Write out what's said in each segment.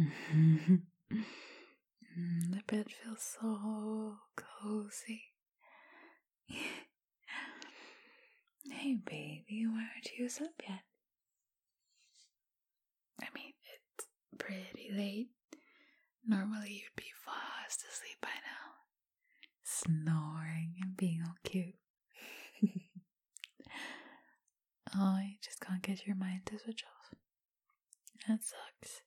The bed feels so cozy. Hey baby, why aren't you asleep yet? I mean, it's pretty late. Normally you'd be fast asleep by now, snoring and being all cute. Oh, you just can't get your mind to switch off. That sucks.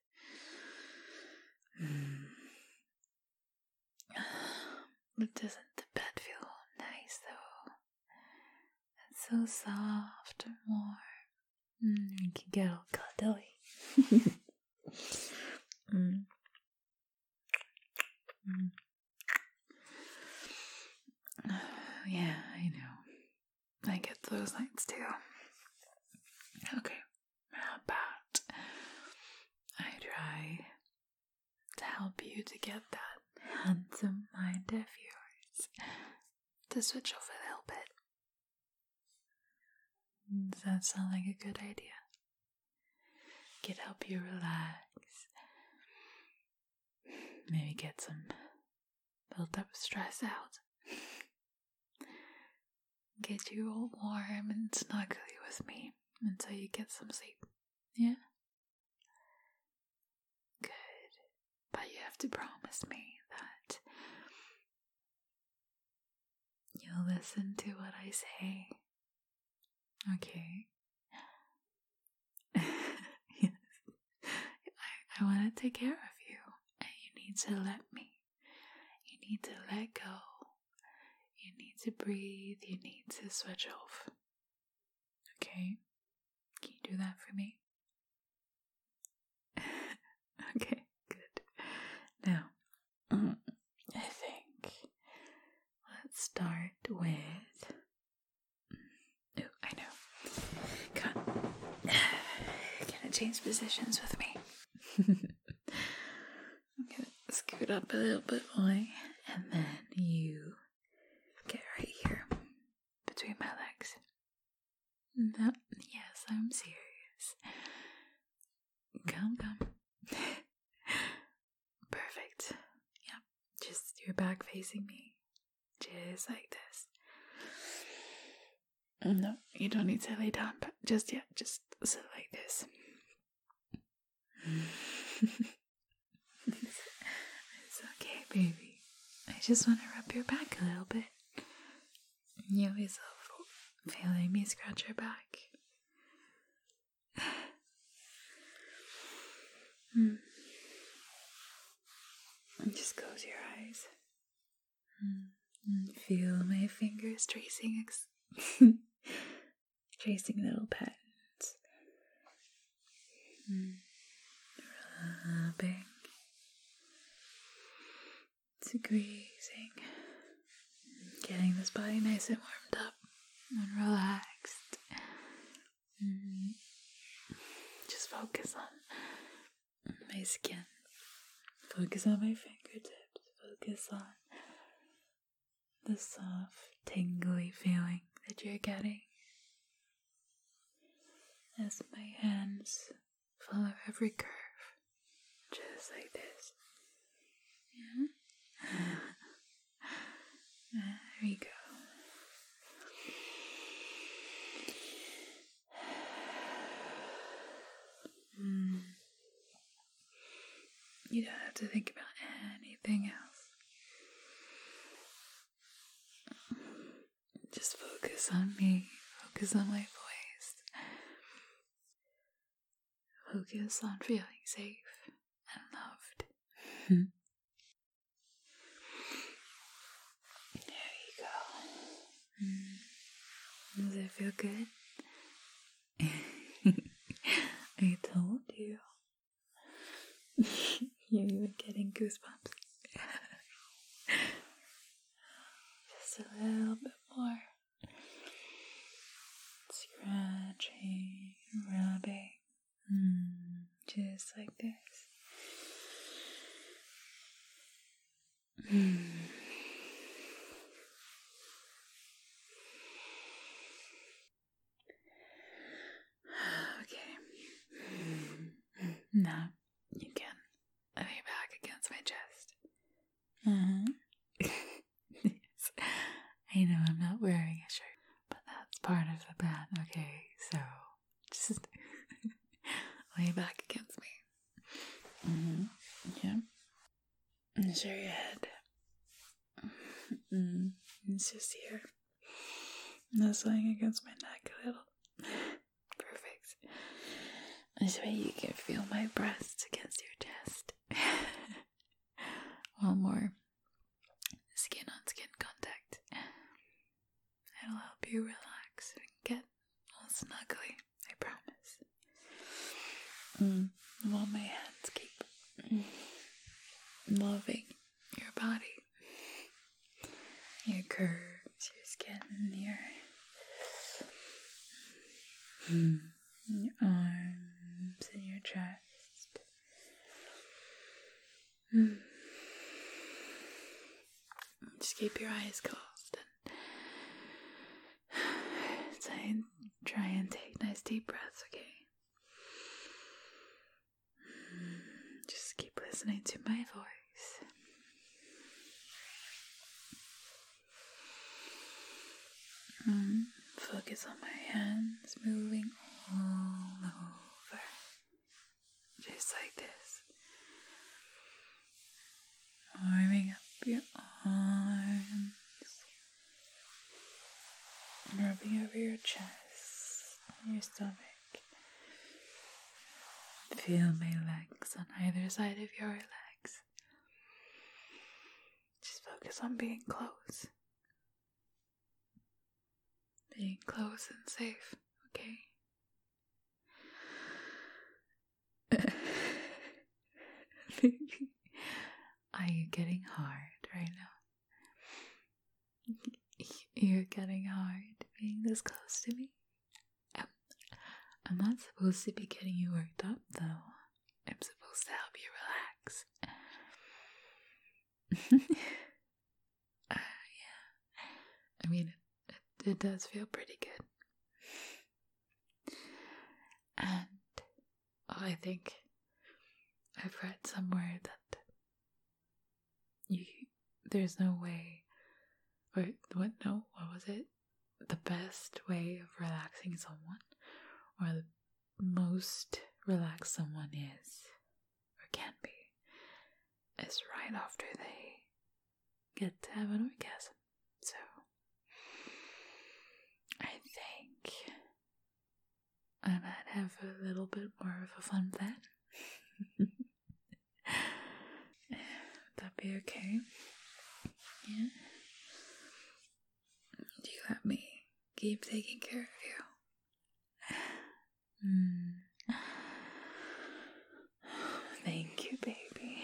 But doesn't the bed feel nice though? It's so soft and warm. You can get all cuddly. Yeah, I know. I get those nights too. Okay, how about I try to help you to get that handsome mind of yours to switch off a little bit. Does that sound like a good idea? Could help you relax. Maybe get some built up stress out. Get you all warm and snuggly with me until you get some sleep. Yeah? Good. But you have to promise me that you'll listen to what I say. Okay? Yes. I want to take care of you, and you need to let me. You need to let go. You need to breathe. You need to switch off. Okay? Can you do that for me? Okay, good. Now, I think let's start with... Oh, I know. Come on. Gonna change positions with me. I'm gonna scoot up a little bit more, and then you get right here between my legs. No, yes, I'm serious. Come. Perfect. Yep, just your back facing me. Just like this. No, you don't need to lay down just yet. Just sit like this. It's okay, baby. I just want to rub your back a little bit. You always love feeling me scratch your back. Just close your eyes. And feel my fingers tracing little patterns. Rubbing. Squeezing. Getting this body nice and warmed up and relaxed. Just focus on my skin. Focus on my fingertips. Focus on the soft, tingly feeling that you're getting as my hands follow every curve, just like this. Yeah? There we go. You don't have to think about anything else. Just focus on me. Focus on my voice. Focus on feeling safe and loved. There you go. Does it feel good? I told you. You're even getting goosebumps. Just a little bit more. Scratching, rubbing. Just like this. Okay. Now you can part of the plan, okay? So just lay back against me. Yeah. And share your head. It's just here. Nuzzling against my neck a little. Perfect. This way you can feel my breasts against your chest. One more skin on skin contact. It'll help you relax and get all snuggly, I promise. While my hands keep loving your body, your curves, your skin, your arms and your chest. Just keep your eyes closed and try and take nice deep breaths, okay? Just keep listening to my voice. Focus on my hands moving all over, just like this. Warming up your arms, rubbing over your chest, your stomach. Feel my legs on either side of your legs. Just focus on being close. Being close and safe, okay? Are you getting hard right now? You're getting hard being this close to me? I'm not supposed to be getting you worked up, though. I'm supposed to help you relax. Yeah. I mean, it does feel pretty good. And I think I've read somewhere that there's no way, what was it? The best way of relaxing someone, or the most relaxed someone is, or can be, is right after they get to have an orgasm. So I think I might have a little bit more of a fun plan. Would that be okay? Yeah? Do you let me keep taking care of you? Thank you, baby.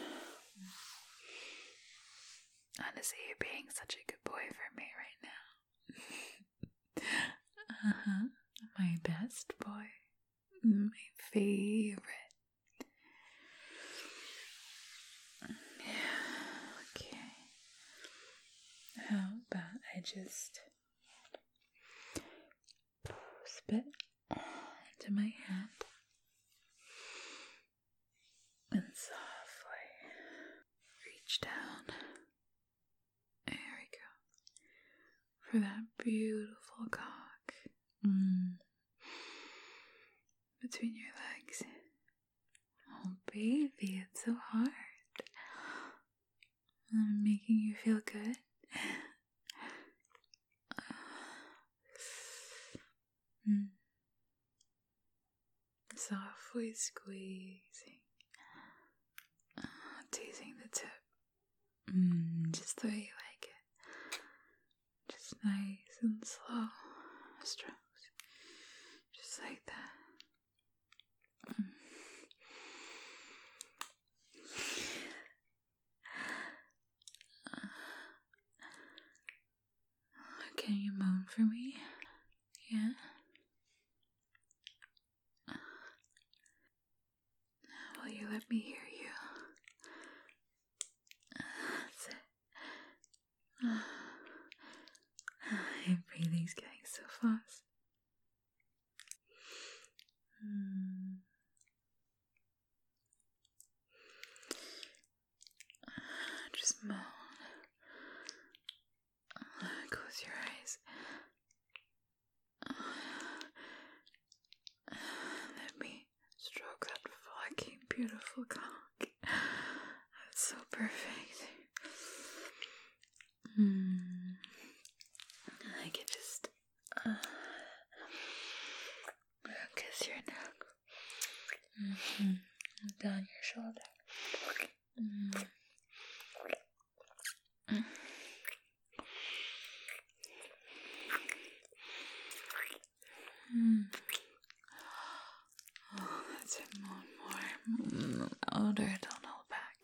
Honestly, you're being such a good boy for me right now. My best boy. My favorite. Okay. How about I just spit into my hand and softly reach down. There we go. For that beautiful cock. Between your legs. Oh, baby, it's so hard. I'm making you feel good. Softly squeezing, teasing the tip, just the way you like it. Just nice and slow strokes, just like that. Can you moan for me? Yeah? Will you let me hear you? That's it. Your breathing's getting so fast. beautiful cock. That's so perfect. I can just kiss your neck. Down your shoulder. Oh, that's it. More. Louder, don't hold back.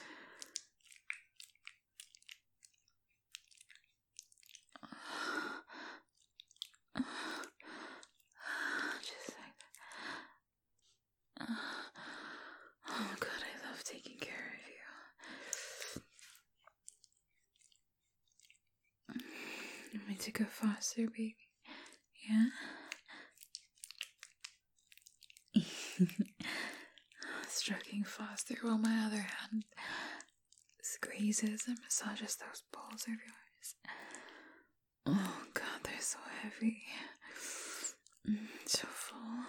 Just like that. Oh God, I love taking care of you. You want me to go faster, baby? Yeah? Stroking faster while my other hand squeezes and massages those balls of yours. Oh God, they're so heavy. So full.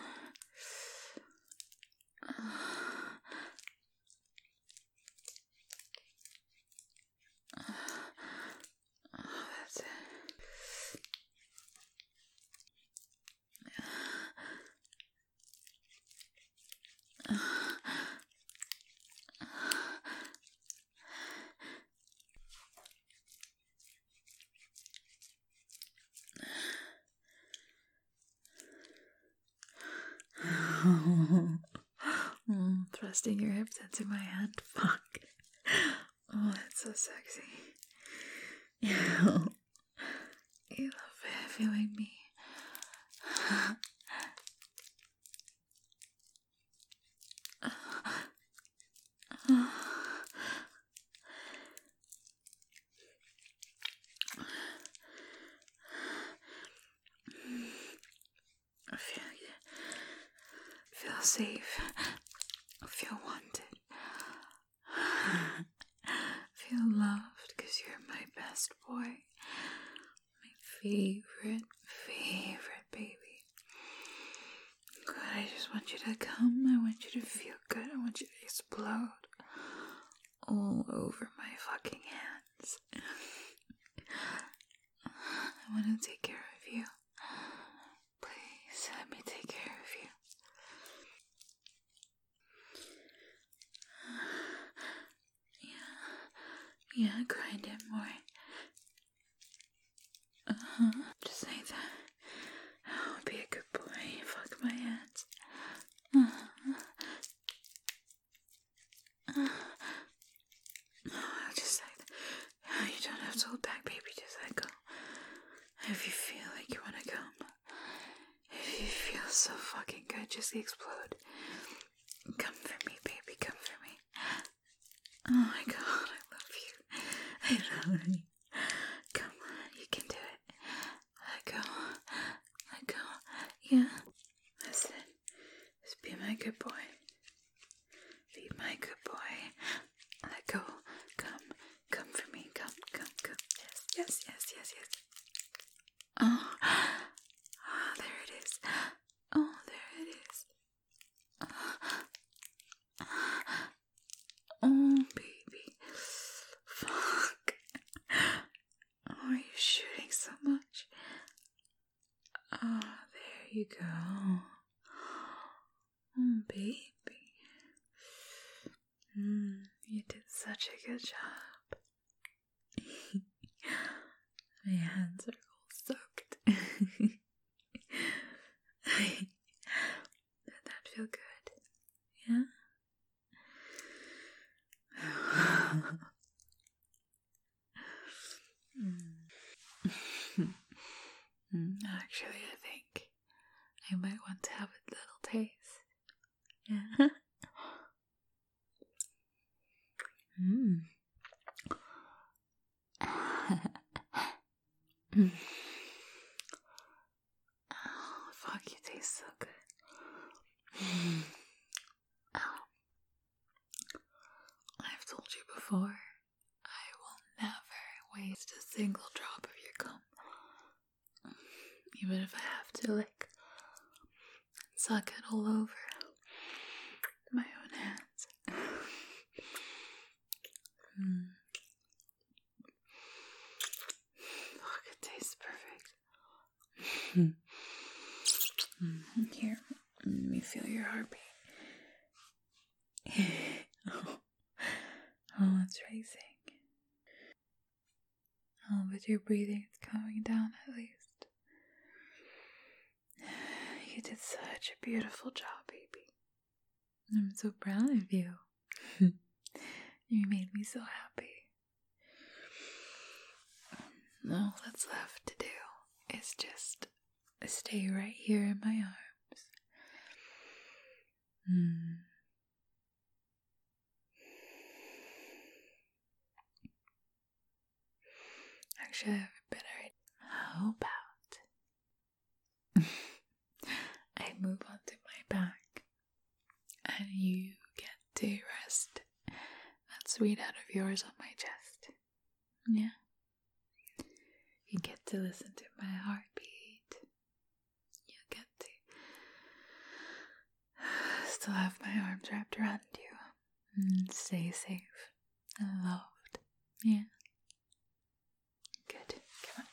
Oh, that's it. Thrusting your hips into my hand. Fuck. Oh, that's so sexy. You love feeling me. Feel safe. Feel wanted. Feel loved because you're my best boy. My favorite baby. God, I just want you to come. I want you to feel good. I want you to explode all over my fucking hands. I want to take care of you. Please let me take care of you. Yeah, grind it more. Just like that. Oh, be a good boy. Fuck my hands. Just like that. Oh, you don't have to hold back, baby. Just let go. If you feel like you want to come. If you feel so fucking good, just explode. Come for me, baby. Come for me. Oh my God, I love you. I love you. Come on, you can do it. Let go. Let go. Yeah. That's it. Just be my good boy. Be my good boy. Let go. Come. Come for me. Come. Yes. Oh. Oh, there it is. Oh, there it is. Oh, baby. Fuck. Oh, are you shooting so much? Oh, there you go. Oh, baby. You did such a good job. My hands are all soaked. Did that feel good? Yeah? Actually, I think I might want to have a little taste. Yeah? Oh, fuck, you taste so good. I've told you before, I will never waste a single drop of your cum. Even if I have to, like, suck it all over my own hands. Here, let me feel your heartbeat. Oh, it's racing. Oh, but your breathing is coming down at least. You did such a beautiful job, baby. I'm so proud of you. You made me so happy. All that's left to do is just stay right here in my arms. Actually, I have a better idea. How about I move onto my back and you get to rest that sweet head of yours on my chest? Yeah. You get to listen to my heartbeat. You get to still have my arms wrapped around you and stay safe and loved. Yeah. Good. Come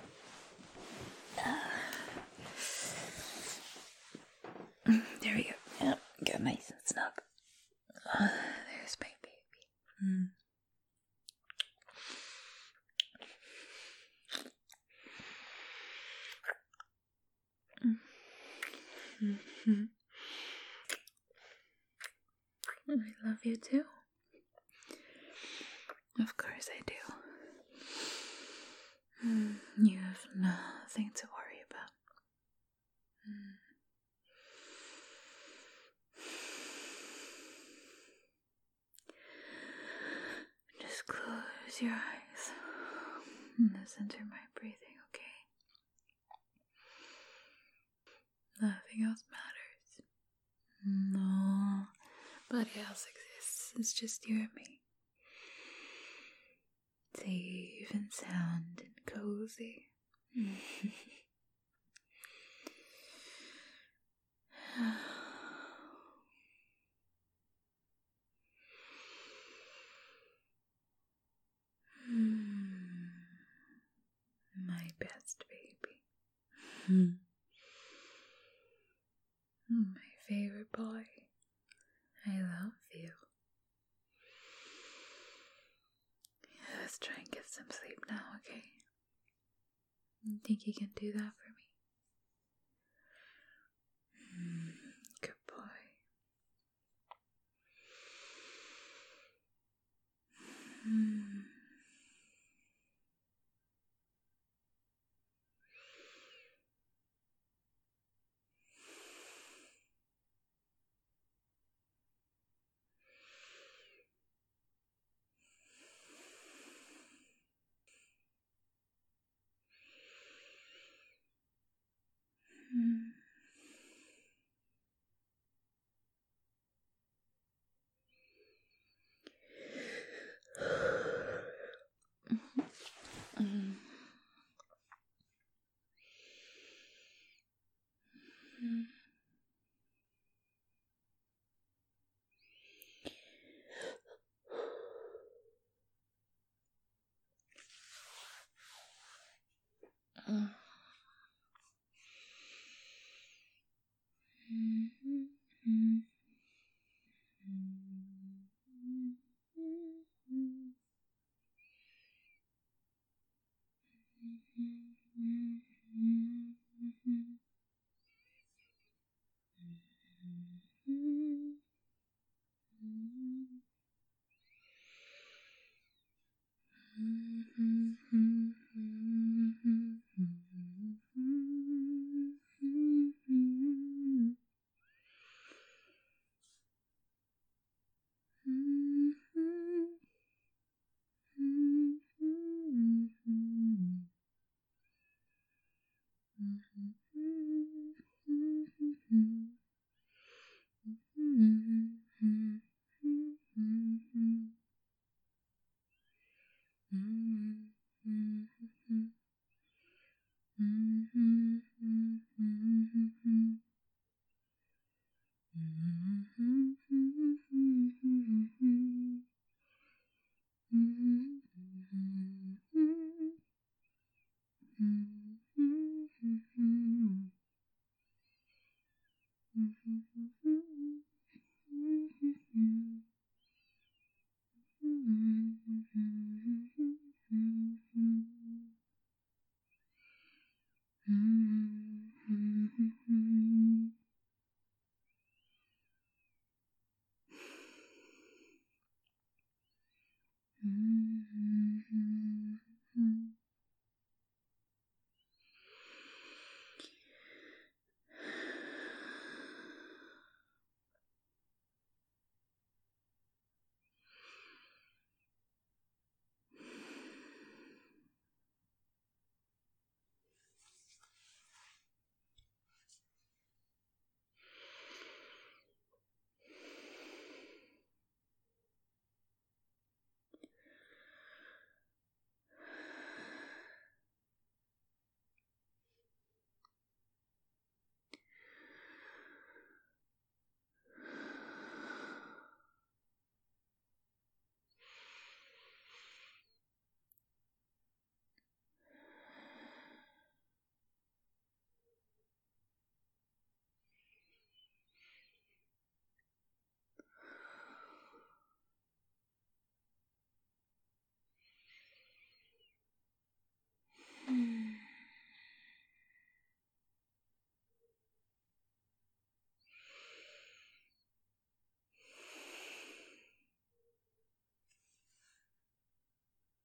on. There we go. Yep. Get nice and snug. There's my baby. I love you too. Of course I do. You have nothing to worry about. Just close your eyes and listen to my breathing, okay? Nothing else matters. Nobody else exists. It's just you and me. Safe and sound and cozy. My best baby. My favorite boy. I love you. Let's try and get some sleep now, okay? You think you can do that for me? Good boy.